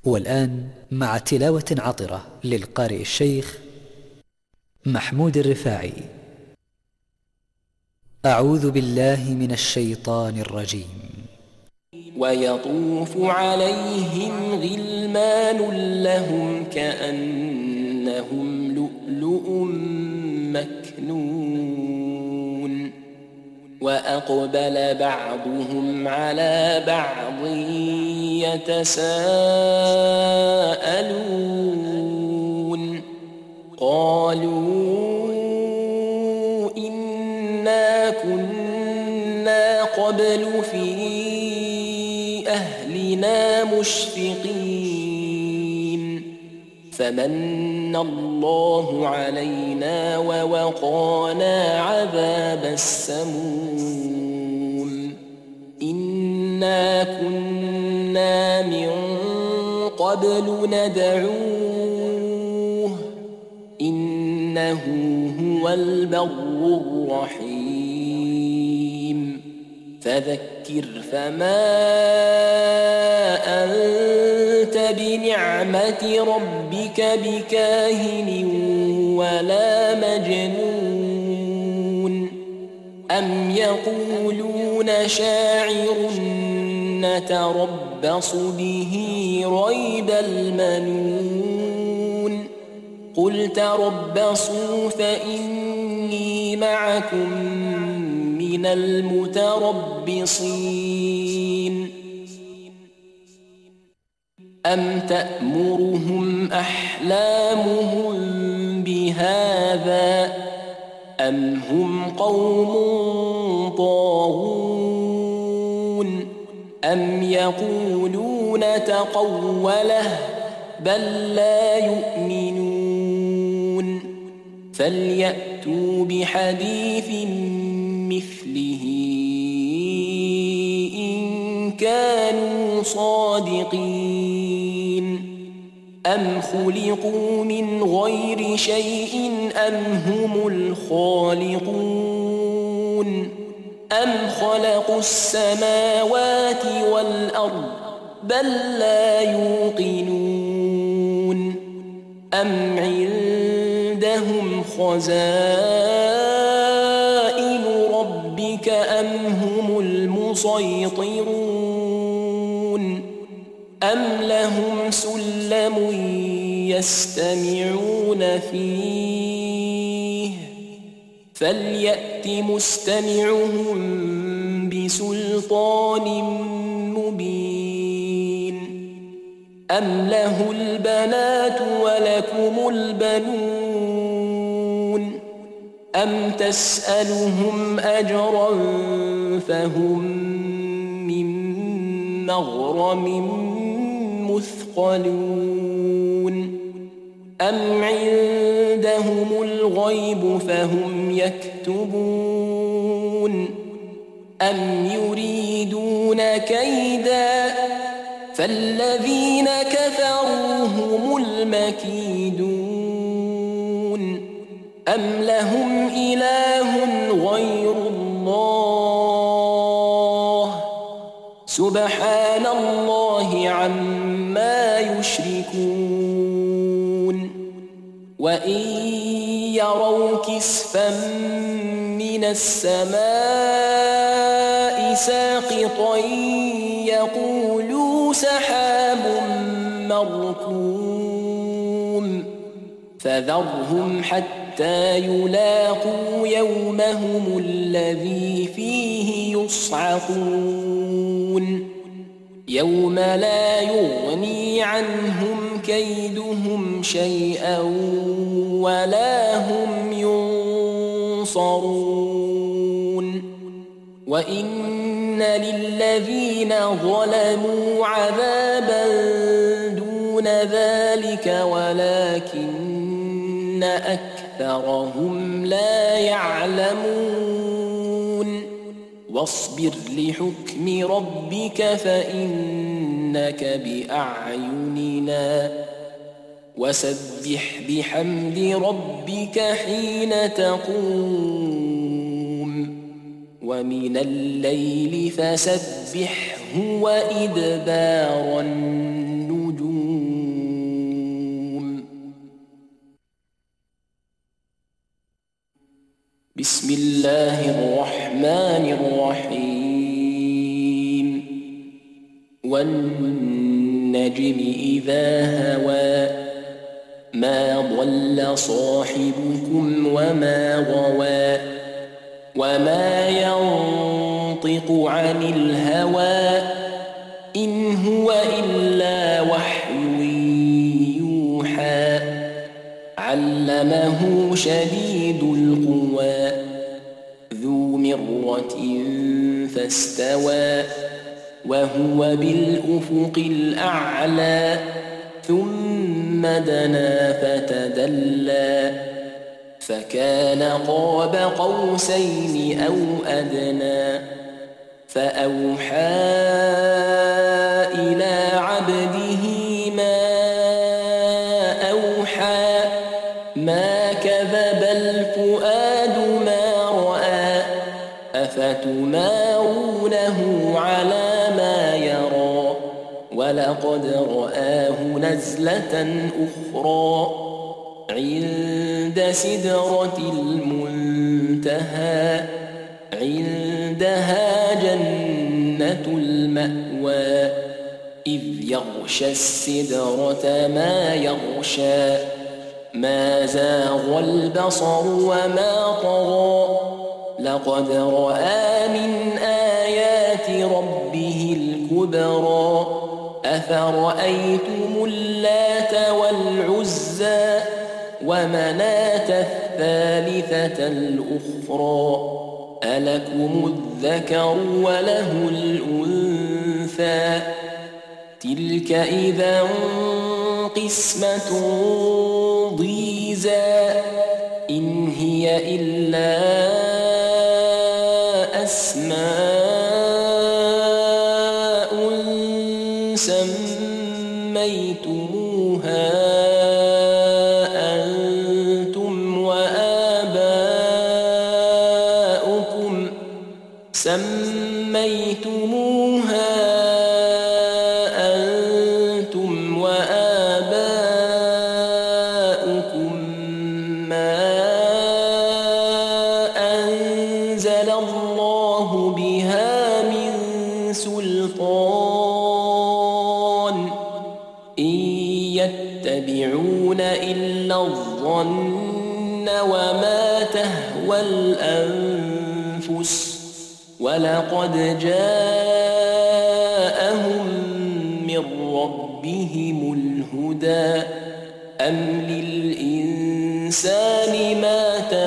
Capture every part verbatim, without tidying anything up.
والآن مع تلاوة عطرة للقارئ الشيخ محمود الرفاعي. أعوذ بالله من الشيطان الرجيم. ويطوف عليهم غلمان لهم كأنهم لؤلؤ مكنون وأقبل بعضهم على بعض يتساءلون قالوا إنا كنا قبل في أهلنا مشفقين فمن الله علينا ووقانا عذاب السموم إنا كنا من قبل ندعوه إنه هو البر الرحيم فذكر فما أنت بنعمة ربك بكاهن ولا مجنون أم يقولون شاعر نتربص به ريب المنون قل تربصوا فإني معكم من المتربصين أم تأمرهم أحلامهم بهذا أم هم قوم طاغون أم يقولون تقوله بل لا يؤمنون فليأتوا بحديث مثله إن كانوا صادقين أم خلقوا من غير شيء أم هم الخالقون أم خلقوا السماوات والأرض بل لا يوقنون أم عندهم خزائن ربك أم هم المسيطرون أم لهم سلم يستمعون فيه فليأت مستمعهم بسلطان مبين أم له البنات ولكم البنون أم تسألهم أجرا فهم من مغرم مثقلون أم عندهم الغيب فهم يكتبون أم يريدون كيدا فالذين كفروا هم المكيدون أم لهم إله غير الله سبحان الله عما يشركون وإن يروا كسفا من السماء ساقطا يقولوا سحاب مركوم فذرهم حتى يلاقوا يومهم الذي فيه يصعقون يوم لا يغني عنهم كيدهم شيئا ولا هم ينصرون وإن للذين ظلموا عذابا دون ذلك ولكن أكثرهم لا يعلمون واصبر لحكم ربك فإنك بأعيننا وسبح بحمد ربك حين تقوم ومن الليل فسبحه وإدبار النجوم بسم الله الرحمن الرحيم والنجم إذا هوى ما ضل صاحبكم وما غوى وما ينطق عن الهوى إن هو إلا وحي يوحى علمه شديد القوى ذو مرة فاستوى وهو بالأفق الأعلى ثم دنا فتدلى فكان قاب قوسين أو أدنى فأوحى إلى عبده ما أوحى ما كذب الفؤاد ما رأى أفتمارونه على ما يرى ولقد رآه نزلة أخرى عند سدرة المنتهى عندها جنة المأوى إذ يغشى السدرة ما يغشى ما زاغ البصر وما طغى لقد رأى من آيات ربه الكبرى أفرأيتم اللات والعزى ومناة الثالثة الأخرى ألكم الذكر وله الأنثى تلك إذا قسمة ضيزى إن هي إلا أسماء سميتموها أنتم وآباؤكم سميتموها أنتم وآباؤكم ما أنزل الله بها من سلطان إن يتبعون إلا الظن وما تهوى الأنفس ولقد جاءهم من ربهم الهدى أم للإنسان ما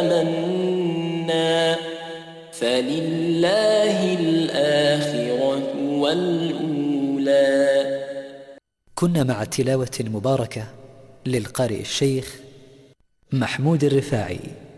تمنى فلله الآخرة والأولى. كنا مع التلاوة المباركة للقارئ الشيخ محمود الرفاعي.